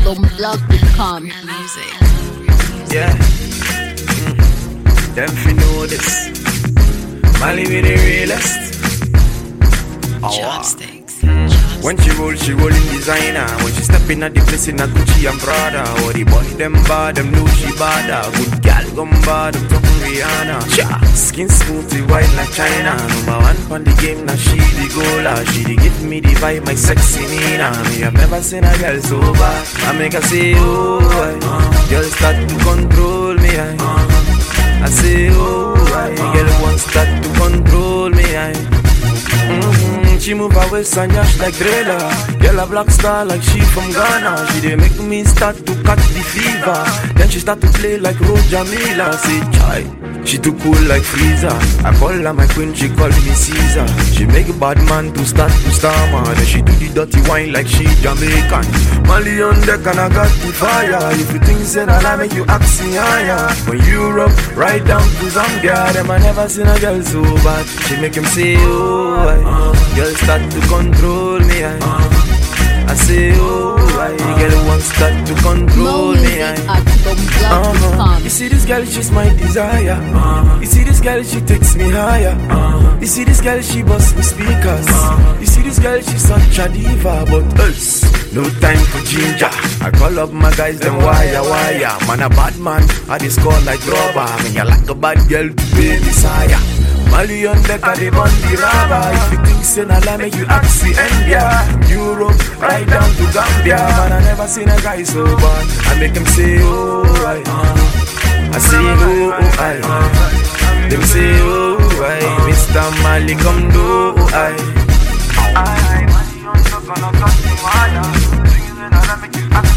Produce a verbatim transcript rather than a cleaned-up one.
Blog become music. Yeah. Mm. Them fi know this. Mali be the realest. Chopsticks. When she roll, she roll in designer. When she step in at the place in a Gucci and Prada. Oh, the boy them bad, them know she bad. Good gal gum bad, them talking Rihanna. Cha, skin smoothie white like China. Number one on the game, now she the goaler. She the give me the vibe, my sexy Nina. Me have never seen a girl so bad. I make her say oh, I. Girl start to control me. I, I say oh, I. Girl wants start to control me. I. Mm-hmm. She move her waist and yash like Drella. Girl a black star like she from Ghana. She dey make me start to catch the fever. Then she start to play like Roger Miller. Say chai, she too cool like Freezer. I call her my queen, she call me Caesar. She make a bad man to start to stammer. Then she do the dirty wine like she Jamaican. Mali on deck and I got the fire. If you think say that I make you act higher. When Europe, right down to Zambia. Them I never seen a girl so bad. She make him say oh, I. Girl start to control me, I, I say oh, I. Girl wants start to control me, I, uh-huh. You see this girl, she's my desire, uh-huh. You see this girl, she takes me higher, uh-huh. You see this girl, she busts me speakers, uh-huh. You see this girl, she's such a diva. But else, no time for ginger. I call up my guys, them wire, wire. Man a bad man, I just call like rubber. I mean, you like a bad girl to be desire. Mali on deck, I dey burn the rubber. If you think say na lie, make you ask the India. Europe, right down to Gambia. Man, I never seen a guy so bad. I make him say oh, I, I say oh, I. Them say oh, I. Mister Mali come do I. I, Mali on deck, I got the wire. Things that I make you ask